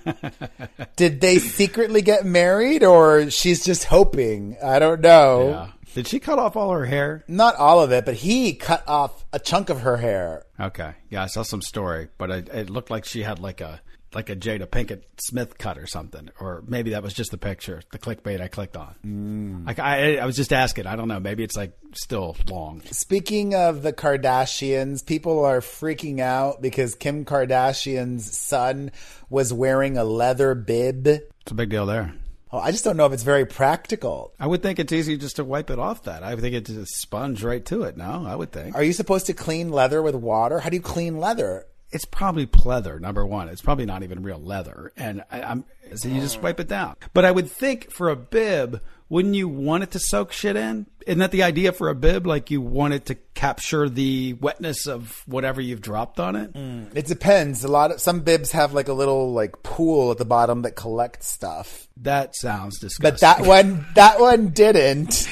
Did they secretly get married, or she's just hoping? I don't know. Yeah. Did she cut off all her hair? Not all of it, but he cut off a chunk of her hair. Okay. Yeah, I saw some story, but it, it looked like she had like a like a Jada Pinkett Smith cut or something. Or maybe that was just the picture, the clickbait I clicked on. Mm. Like I, I was just asking. I don't know. Maybe it's like still long. Speaking of the Kardashians, people are freaking out because Kim Kardashian's son was wearing a leather bib. It's a big deal there. Oh, I just don't know if it's very practical. I would think it's easy just to wipe it off that. I would think it's just sponge right to it. No, I would think. Are you supposed to clean leather with water? How do you clean leather? It's probably pleather, number one. It's probably not even real leather. And I, I'm so you just wipe it down. But I would think for a bib, wouldn't you want it to soak shit in? Isn't that the idea for a bib? Like you want it to capture the wetness of whatever you've dropped on it? Mm, it depends. A lot of some bibs have like a little like pool at the bottom that collects stuff. That sounds disgusting. But that one, that one didn't.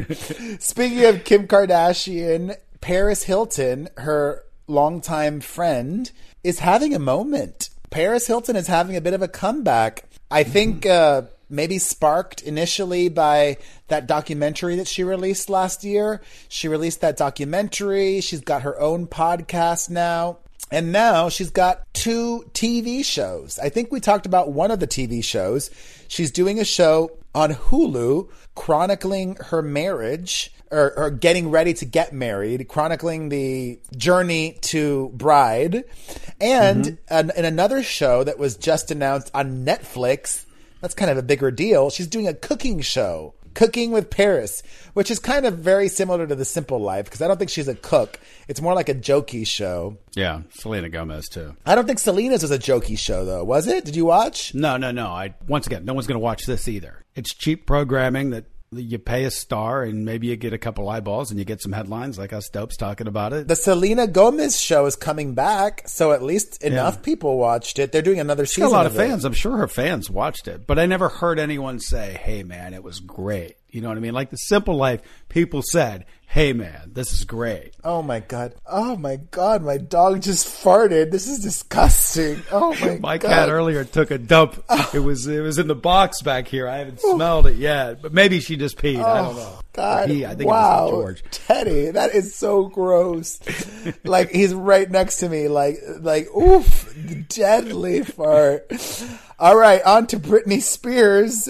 Speaking of Kim Kardashian, Paris Hilton, her longtime friend, is having a moment. Paris Hilton is having a bit of a comeback. I think uh, maybe sparked initially by that documentary that she released last year. She released that documentary. She's got her own podcast now. And now she's got two T V shows. I think we talked about one of the T V shows. She's doing a show on Hulu chronicling her marriage, or, or getting ready to get married, chronicling the journey to bride. And mm-hmm. an, in another show that was just announced on Netflix, that's kind of a bigger deal, she's doing a cooking show. Cooking with Paris, which is kind of very similar to The Simple Life, because I don't think she's a cook. It's more like a jokey show. Yeah, Selena Gomez, too. I don't think Selena's was a jokey show, though. Was it? Did you watch? No, no, no. I Once again, no one's going to watch this either. It's cheap programming that you pay a star and maybe you get a couple eyeballs and you get some headlines like us dopes talking about it. The Selena Gomez show is coming back, so at least enough yeah. people watched it. They're doing another She's season. Got a lot of, of fans. I'm sure her fans watched it, but I never heard anyone say, "Hey, man, it was great." You know what I mean? Like The Simple Life, people said, "Hey, man, this is great." Oh my god! Oh my god! My dog just farted. This is disgusting. Oh my, my god! My cat earlier took a dump. Oh. It was it was in the box back here. I haven't smelled it yet, but maybe she just peed. Oh, I don't know. God! He, I think wow, it was George. Teddy, that is so gross. Like he's right next to me. Like like oof, deadly fart. All right, on to Britney Spears.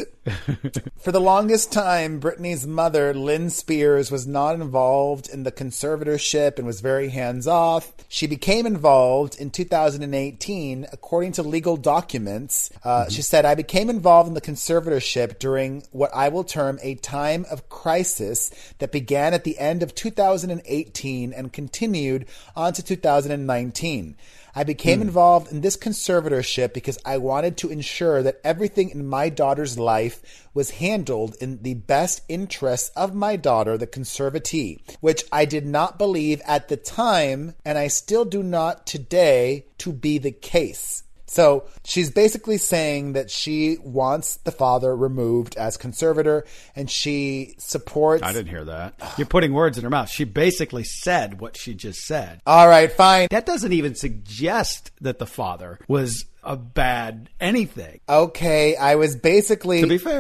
For the longest time, Britney's mother, Lynn Spears, was not involved in the conservatorship and was very hands-off. She became involved in two thousand eighteen, according to legal documents. Uh, mm-hmm. She said, "I became involved in the conservatorship during what I will term a time of crisis that began at the end of two thousand eighteen and continued on to two thousand nineteen. I became mm. involved in this conservatorship because I wanted to ensure that everything in my daughter's life was handled in the best interests of my daughter, the conservatee, which I did not believe at the time, and I still do not today, to be the case." So she's basically saying that she wants the father removed as conservator, and she supports... I didn't hear that. You're putting words in her mouth. She basically said what she just said. All right, fine. That doesn't even suggest that the father was a bad anything. Okay, I was basically... To be fair.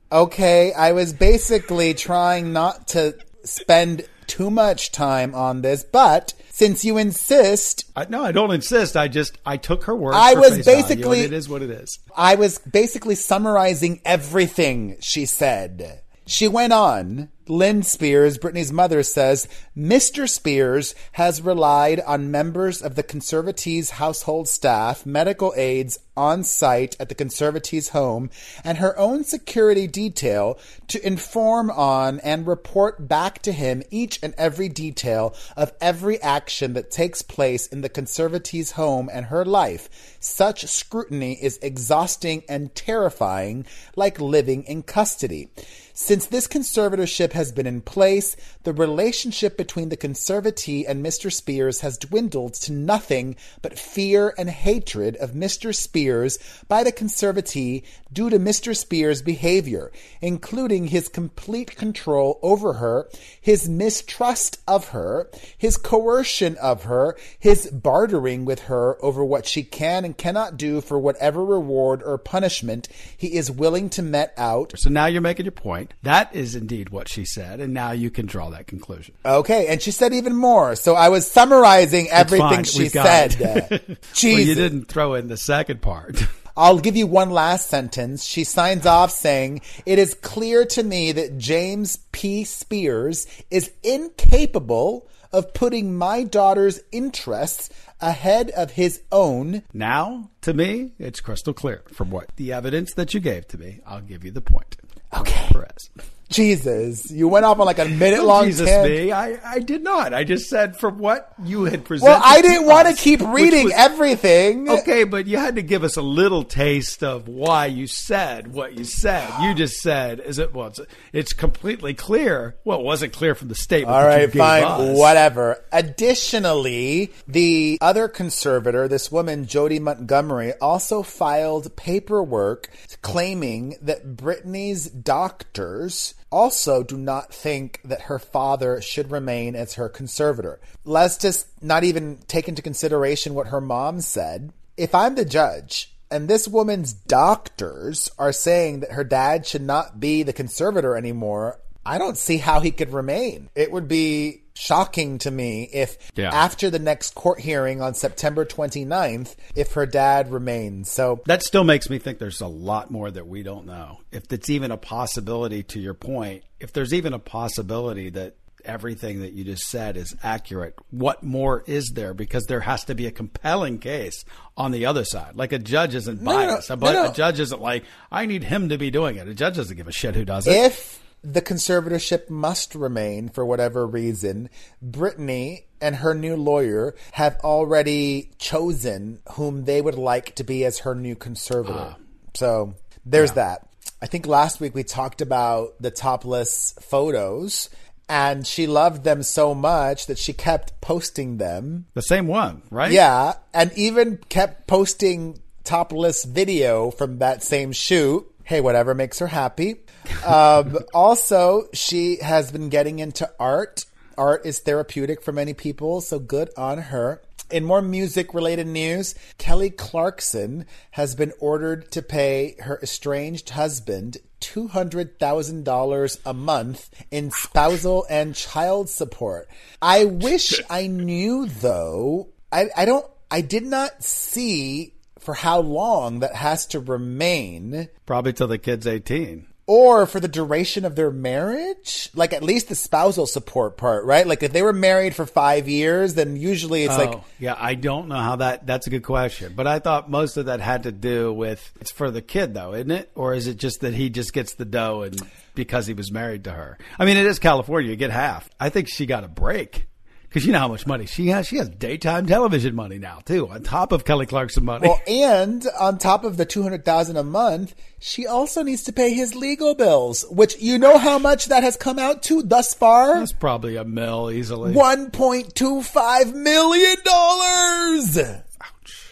Okay, I was basically trying not to spend too much time on this, but since you insist... I, no, I don't insist. I just, I took her word I for was face basically... value, and it is what it is. I was basically summarizing everything she said. She went on. Lynn Spears, Britney's mother, says, Mister Spears has relied on members of the Conservatives' household staff, medical aides on site at the Conservatives' home, and her own security detail to inform on and report back to him each and every detail of every action that takes place in the Conservatives' home and her life. Such scrutiny is exhausting and terrifying, like living in custody. Since this conservatorship has been in place, the relationship between the conservatee and Mister Spears has dwindled to nothing but fear and hatred of Mister Spears by the conservatee due to Mister Spears' behavior, including his complete control over her, his mistrust of her, his coercion of her, his bartering with her over what she can and cannot do for whatever reward or punishment he is willing to met out. So now you're making your point. That is indeed what she said, and now you can draw that conclusion. Okay, and she said even more. So I was summarizing everything she We've got said. it. Jesus. Well, you didn't throw in the second part. I'll give you one last sentence. She signs off saying, "It is clear to me that James P. Spears is incapable of putting my daughter's interests ahead of his own." Now, to me, it's crystal clear. From what the evidence that you gave to me, I'll give you the point. Okay. Perez. Jesus, you went off on like a minute long Jesus tangent. me, I, I did not. I just said from what you had presented. Well, I didn't want to us, keep which reading was- everything. Okay, but you had to give us a little taste of why you said what you said. You just said, "Is it? Well, it's, it's completely clear." Well, it wasn't clear from the statement. All that you right, gave fine, us. whatever. Additionally, the other conservator, this woman, Jody Montgomery, also filed paperwork claiming that Britney's doctors also do not think that her father should remain as her conservator. Let's just not even take into consideration what her mom said. If I'm the judge and this woman's doctors are saying that her dad should not be the conservator anymore, I don't see how he could remain. It would be shocking to me if Yeah. after the next court hearing on September twenty-ninth, if her dad remains. So That still makes me think there's a lot more that we don't know. If it's even a possibility, to your point, if there's even a possibility that everything that you just said is accurate, what more is there? Because there has to be a compelling case on the other side. Like a judge isn't No, no, biased. no, a, bu- no, no. a judge isn't like, I need him to be doing it. A judge doesn't give a shit who does it. if the conservatorship must remain for whatever reason, Britney and her new lawyer have already chosen whom they would like to be as her new conservator. So there's that. I think last week we talked about the topless photos, and she loved them so much that she kept posting them. The same one, right? Yeah, and even kept posting topless video from that same shoot. Hey, whatever makes her happy. Um, also, she has been getting into art. Art is therapeutic for many people, so good on her. In more music-related news, Kelly Clarkson has been ordered to pay her estranged husband two hundred thousand dollars a month in spousal and child support. I wish I knew, though. I, I don't. I did not see for how long that has to remain. Probably till the kid's eighteen. Or for the duration of their marriage? Like at least the spousal support part, right? Like if they were married for five years, then usually it's Oh, like... yeah, I don't know how that, that's a good question. But I thought most of that had to do with, it's for the kid though, isn't it? Or is it just that he just gets the dough and because he was married to her? I mean, it is California, you get half. I think she got a break. Because you know how much money she has. She has daytime television money now, too, on top of Kelly Clarkson money. Well, and on top of the two hundred thousand dollars a month, she also needs to pay his legal bills, which you know how much that has come out to thus far? That's probably a mill easily. one point two five million dollars. Ouch.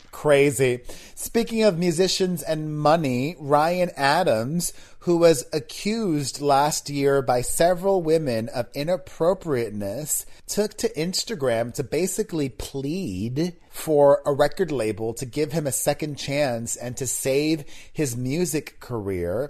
Crazy. Speaking of musicians and money, Ryan Adams, who was accused last year by several women of inappropriateness, took to Instagram to basically plead for a record label to give him a second chance and to save his music career.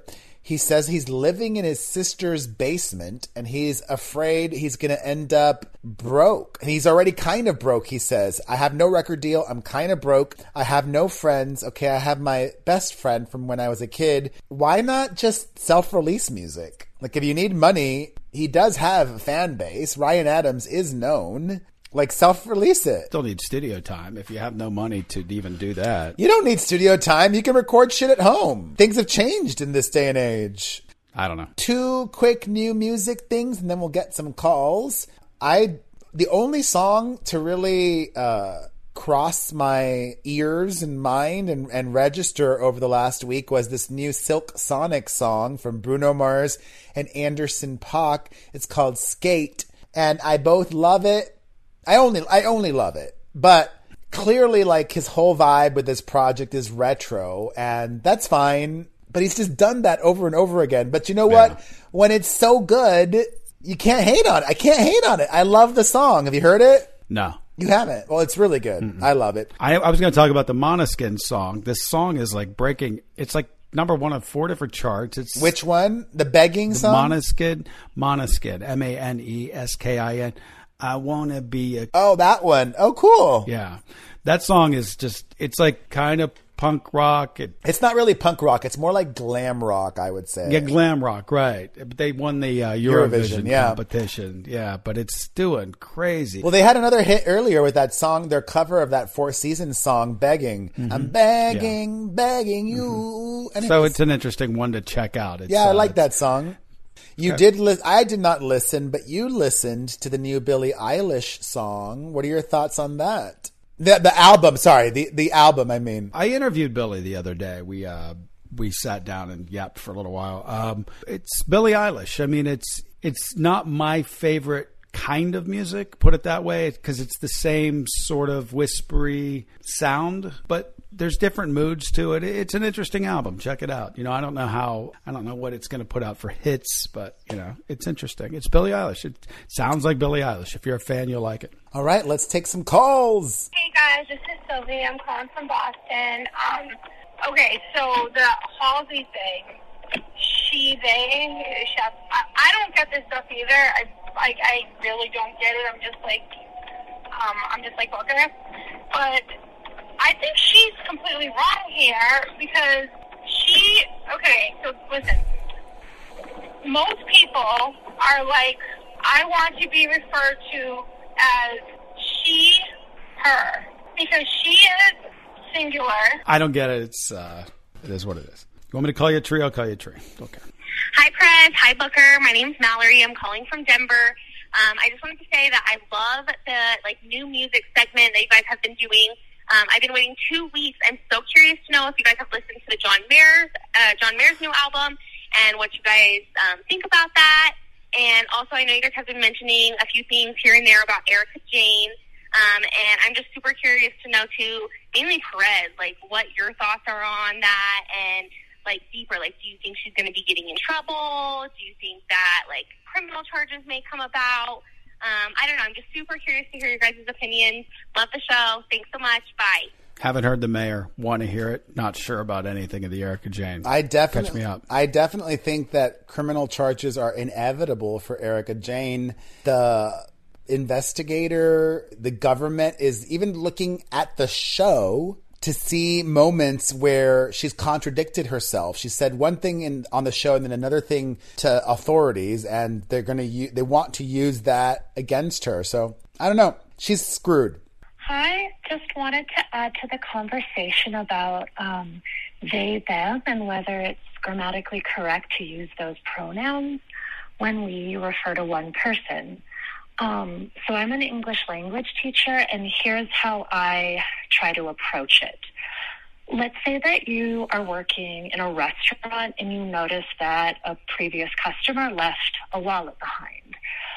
He says he's living in his sister's basement and he's afraid he's going to end up broke. And he's already kind of broke, he says. I have no record deal. I'm kind of broke. I have no friends. Okay, I have my best friend from when I was a kid. Why not just self-release music? Like, if you need money, he does have a fan base. Ryan Adams is known. Like, self-release it. Still need studio time if you have no money to even do that. You don't need studio time. You can record shit at home. Things have changed in this day and age. I don't know. Two quick new music things, and then we'll get some calls. I the only song to really uh, cross my ears and mind and, and register over the last week was this new Silk Sonic song from Bruno Mars and Anderson .Paak. It's called Skate, and I both love it. I only I only love it, but clearly, like, his whole vibe with this project is retro, and that's fine. But he's just done that over and over again. But you know what? Yeah. When it's so good, you can't hate on it. I can't hate on it. I love the song. Have you heard it? No. You haven't? Well, it's really good. Mm-mm. I love it. I, I was going to talk about the Måneskin song. This song is like breaking. It's like number one on four different charts. It's Which one? The begging the song? Måneskin. Måneskin. M A N E S K I N. I want to be a... Oh, that one. Oh, cool. Yeah. That song is just, it's like kind of punk rock. It, it's not really punk rock. It's more like glam rock, I would say. Yeah, glam rock, right. But they won the uh, Eurovision, Eurovision yeah. competition. Yeah, but it's doing crazy. Well, they had another hit earlier with that song, their cover of that Four Seasons song, Begging. Mm-hmm. I'm begging, yeah. begging you. Mm-hmm. And so it's, it's an interesting one to check out. It's, yeah, I uh, like that song. You okay. did. Li- I did not listen, but you listened to the new Billie Eilish song. What are your thoughts on that? The the album. Sorry, the the album. I mean, I interviewed Billie the other day. We uh we sat down and yapped for a little while. Um, it's Billie Eilish. I mean, it's it's not my favorite kind of music. Put it that way, because it's the same sort of whispery sound, but there's different moods to it. It's an interesting album. Check it out. You know, I don't know how, I don't know what it's going to put out for hits, but, you know, it's interesting. It's Billie Eilish. It sounds like Billie Eilish. If you're a fan, you'll like it. All right, let's take some calls. Hey, guys, this is Sylvie. I'm calling from Boston. Um, okay, so the Halsey thing, she, they, chef, I, I don't get this stuff either. I, I, I really don't get it. I'm just like, um, I'm just like Booker. But I think she's completely wrong here because she, okay, so listen, most people are like, I want to be referred to as she, her, because she is singular. I don't get it. It's, uh, it is what it is. You want me to call you a tree? I'll call you a tree. Okay. Hi, Prez. Hi, Booker. My name's Mallory. I'm calling from Denver. Um, I just wanted to say that I love the, like, new music segment that you guys have been doing. Um, I've been waiting two weeks. I'm so curious to know if you guys have listened to the John Mayer's, uh, John Mayer's new album and what you guys um, think about that. And also, I know you guys have been mentioning a few things here and there about Erika Jayne. Um, and I'm just super curious to know, too, mainly Perez, like, what your thoughts are on that and, like, deeper. Like, do you think she's going to be getting in trouble? Do you think that, like, criminal charges may come about? Um, I don't know. I'm just super curious to hear your guys' opinions. Love the show. Thanks so much. Bye. Haven't heard the Mayor. Want to hear it. Not sure about anything of the Erika Jayne. I definitely, Catch me up. I definitely think that criminal charges are inevitable for Erika Jayne. The investigator, the government is even looking at the show to see moments where she's contradicted herself. She said one thing in, on the show and then another thing to authorities, and they're going to they want to use that against her. So I don't know. She's screwed. Hi, just wanted to add to the conversation about um, they, them, and whether it's grammatically correct to use those pronouns when we refer to one person. Um, so I'm an English language teacher, and here's how I try to approach it. Let's say that you are working in a restaurant and you notice that a previous customer left a wallet behind.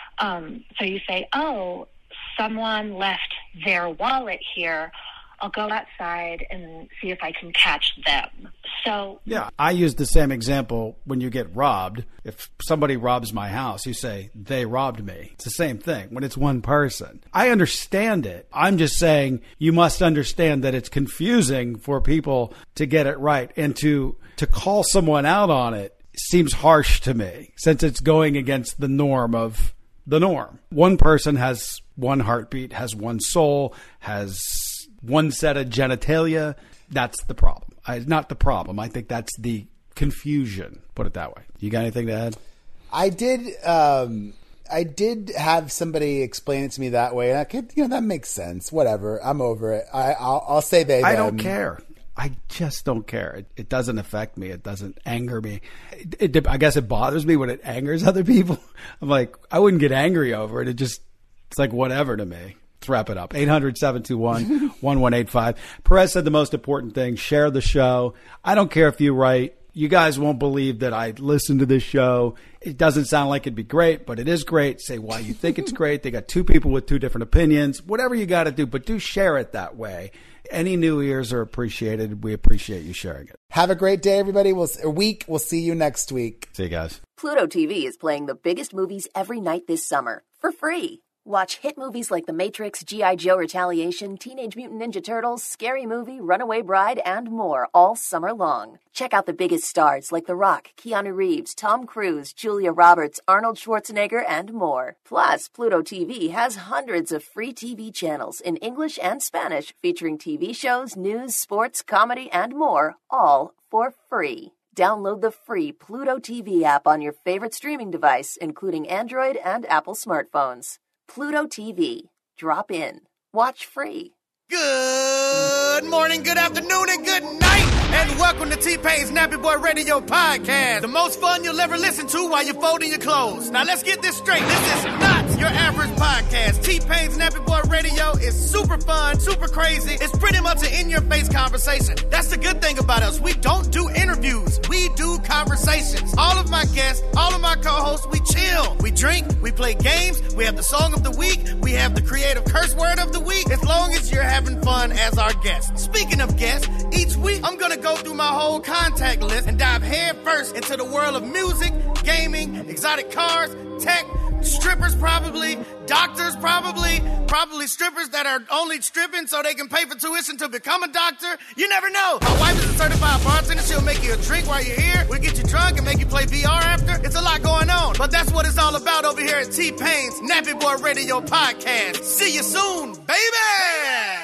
Um, so you say, oh, someone left their wallet here. I'll go outside and see if I can catch them. So yeah, I use the same example when you get robbed. If somebody robs my house, you say, they robbed me. It's the same thing when it's one person. I understand it. I'm just saying you must understand that it's confusing for people to get it right and to to call someone out on it. seems harsh to me since it's going against the norm of the norm. One person has one heartbeat, has one soul, has one set of genitalia. That's the problem. I, not the problem. I think that's the confusion. Put it that way. You got anything to add? I did. Um, I did have somebody explain it to me that way, and I could, you know, that makes sense. Whatever. I'm over it. I, I'll, I'll say they. I them. don't care. I just don't care. It, it doesn't affect me. It doesn't anger me. It, it, I guess it bothers me when it angers other people. I'm like, I wouldn't get angry over it. It just, it's like whatever to me. Let's wrap it up. eight hundred, seven two one, one one eight five. Perez said the most important thing, share the show. I don't care if you write. You guys won't believe that I listen to this show. It doesn't sound like it'd be great, but it is great. Say why you think it's great. They got two people with two different opinions. Whatever you got to do, but do share it that way. Any new ears are appreciated. We appreciate you sharing it. Have a great day, everybody. We'll a week. We'll see you next week. See you guys. Pluto T V is playing the biggest movies every night this summer for free. Watch hit movies like The Matrix, G I. Joe Retaliation, Teenage Mutant Ninja Turtles, Scary Movie, Runaway Bride, and more all summer long. Check out the biggest stars like The Rock, Keanu Reeves, Tom Cruise, Julia Roberts, Arnold Schwarzenegger, and more. Plus, Pluto T V has hundreds of free T V channels in English and Spanish featuring T V shows, news, sports, comedy, and more, all for free. Download the free Pluto T V app on your favorite streaming device, including Android and Apple smartphones. Pluto T V. Drop in. Watch free. Good morning, good afternoon, and good night. And welcome to T-Pain's Nappy Boy Radio Podcast. The most fun you'll ever listen to while you're folding your clothes. Now let's get this straight. This is not your average podcast. T-Pain's Nappy Boy Radio is super fun, super crazy. It's pretty much an in-your-face conversation. That's the good thing about us. We don't do interviews. We do conversations. All of my guests, all of my co-hosts, we chill. We drink, we play games, we have the song of the week, we have the creative curse word of the week, as long as you're having fun as our guest. Speaking of guests, each week I'm going to go through my whole contact list and dive head first into the world of music, gaming, exotic cars, tech, strippers probably, doctors probably, probably strippers that are only stripping so they can pay for tuition to become a doctor. You never know. My wife is a certified bartender. She'll make you a drink while you're here. We'll get you drunk and make you play V R after. It's a lot going on. But that's what it's all about over here at T-Pain's Nappy Boy Radio Podcast. See you soon, baby!